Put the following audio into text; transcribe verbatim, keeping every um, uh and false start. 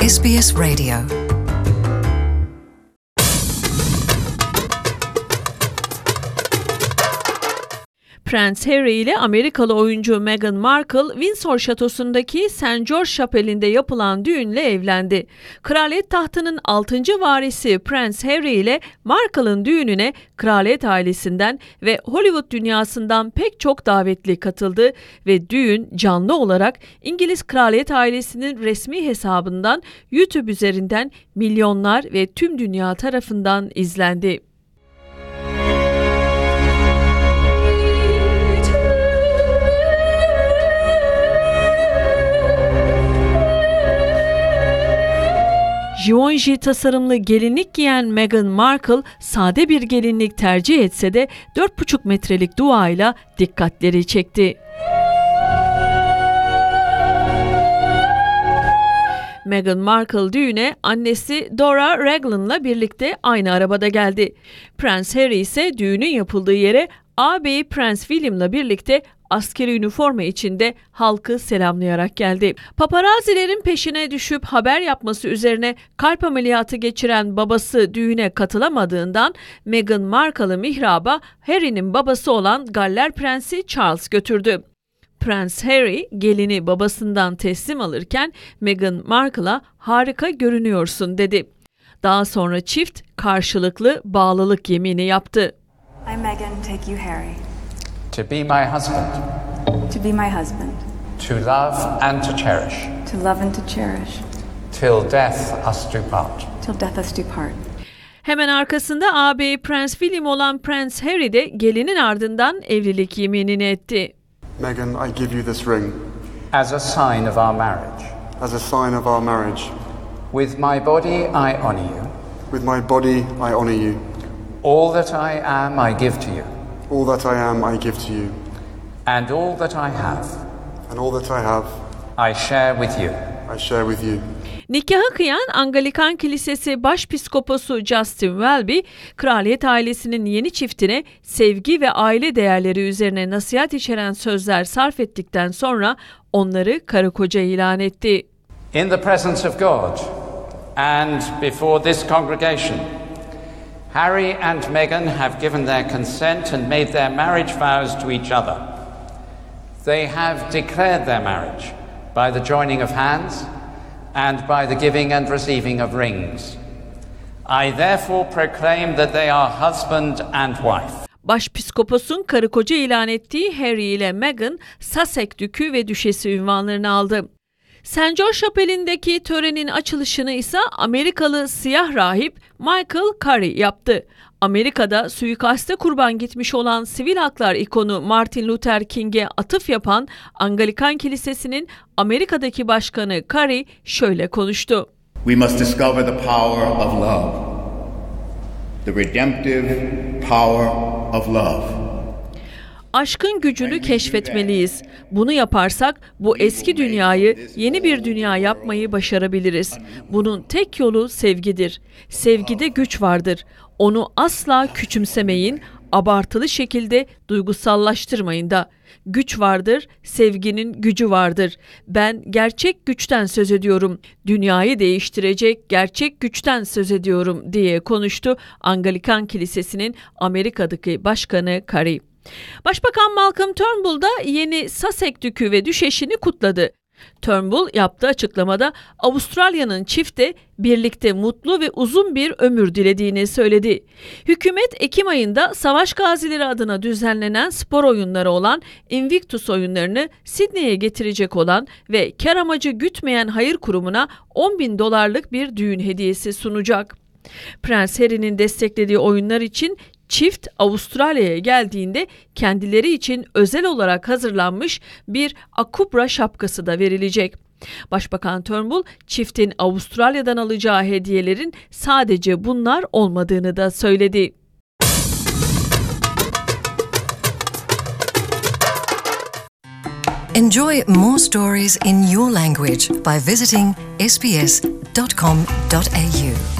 S B S Radio. Prens Harry ile Amerikalı oyuncu Meghan Markle, Windsor Şatosu'ndaki Saint George Şapeli'nde yapılan düğünle evlendi. Kraliyet tahtının altıncı varisi Prens Harry ile Markle'ın düğününe kraliyet ailesinden ve Hollywood dünyasından pek çok davetli katıldı ve düğün canlı olarak İngiliz kraliyet ailesinin resmi hesabından YouTube üzerinden milyonlar ve tüm dünya tarafından izlendi. Givenchy tasarımlı gelinlik giyen Meghan Markle, sade bir gelinlik tercih etse de dört buçuk metrelik duayla dikkatleri çekti. Meghan Markle düğüne annesi Dora Raglan'la birlikte aynı arabada geldi. Prens Harry ise düğünün yapıldığı yere ağabeyi Prens William'la birlikte askeri üniforma içinde halkı selamlayarak geldi. Paparazilerin peşine düşüp haber yapması üzerine kalp ameliyatı geçiren babası düğüne katılamadığından Meghan Markle'ı mihraba Harry'nin babası olan Galler Prensi Charles götürdü. Prens Harry gelini babasından teslim alırken Meghan Markle'a "harika görünüyorsun" dedi. Daha sonra çift karşılıklı bağlılık yemini yaptı. I, Meghan, take you, Harry. To be my husband. To be my husband. To love and to cherish. To love and to cherish. Till death us do part. Till death us do part. Hemen arkasında ağabeyi Prens William olan Prens Harry de gelinin ardından evlilik yeminini etti. Meghan, I give you this ring. As a sign of our marriage. As a sign of our marriage. With my body I honour you. With my body I honour you. All that I am I give to you. All that I am I give to you. And all that I have. And all that I have. I share with you. I share with you. Nikahı kıyan Anglikan Kilisesi Başpiskoposu Justin Welby, kraliyet ailesinin yeni çiftine sevgi ve aile değerleri üzerine nasihat içeren sözler sarf ettikten sonra onları karı koca ilan etti. In the presence of God and before this congregation, Harry and Meghan have given their consent and made their marriage vows to each other. They have declared their marriage by the joining of hands and by the giving and receiving of rings. I therefore proclaim that they are husband and wife. Başpiskoposun karı koca ilan ettiği Harry ile Meghan, Sussex Dükü ve Düşesi unvanlarını aldı. Saint George Şapeli'ndeki törenin açılışını ise Amerikalı siyah rahip Michael Curry yaptı. Amerika'da suikaste kurban gitmiş olan sivil haklar ikonu Martin Luther King'e atıf yapan Anglikan Kilisesi'nin Amerika'daki başkanı Curry şöyle konuştu. We must discover the power of love. The redemptive power of love. Aşkın gücünü keşfetmeliyiz. Bunu yaparsak bu eski dünyayı yeni bir dünya yapmayı başarabiliriz. Bunun tek yolu sevgidir. Sevgide güç vardır. Onu asla küçümsemeyin, abartılı şekilde duygusallaştırmayın da. Güç vardır, sevginin gücü vardır. Ben gerçek güçten söz ediyorum. Dünyayı değiştirecek gerçek güçten söz ediyorum diye konuştu Anglikan Kilisesi'nin Amerika'daki başkanı Curry. Başbakan Malcolm Turnbull da yeni Sussex Dükü ve Düşeşini kutladı. Turnbull yaptığı açıklamada Avustralya'nın çifte birlikte mutlu ve uzun bir ömür dilediğini söyledi. Hükümet Ekim ayında savaş gazileri adına düzenlenen spor oyunları olan Invictus oyunlarını Sydney'e getirecek olan ve kar amacı gütmeyen hayır kurumuna on bin dolarlık bir düğün hediyesi sunacak. Prens Harry'nin desteklediği oyunlar için çift Avustralya'ya geldiğinde kendileri için özel olarak hazırlanmış bir akubra şapkası da verilecek. Başbakan Turnbull, çiftin Avustralya'dan alacağı hediyelerin sadece bunlar olmadığını da söyledi. Enjoy more stories in your language by visiting s b s dot com dot a u.